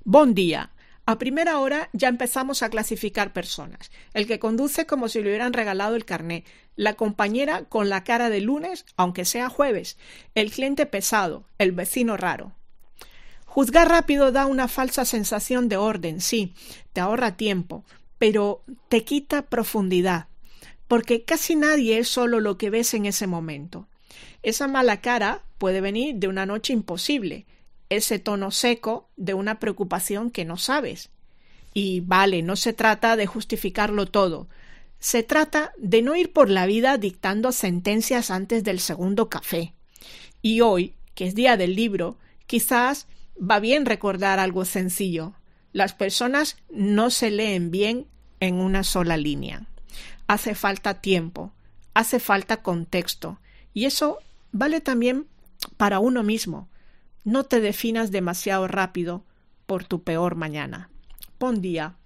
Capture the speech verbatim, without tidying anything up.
Bon día. A primera hora ya empezamos a clasificar personas. El que conduce como si le hubieran regalado el carné. La compañera con la cara de lunes, aunque sea jueves. El cliente pesado. El vecino raro. Juzgar rápido da una falsa sensación de orden, sí, te ahorra tiempo, pero te quita profundidad, porque casi nadie es solo lo que ves en ese momento. Esa mala cara puede venir de una noche imposible, ese tono seco de una preocupación que no sabes. Y vale, no se trata de justificarlo todo, se trata de no ir por la vida dictando sentencias antes del segundo café. Y hoy, que es día del libro, quizás va bien recordar algo sencillo. Las personas no se leen bien en una sola línea. Hace falta tiempo, hace falta contexto, y eso vale también para uno mismo. No te definas demasiado rápido por tu peor mañana. Bon día.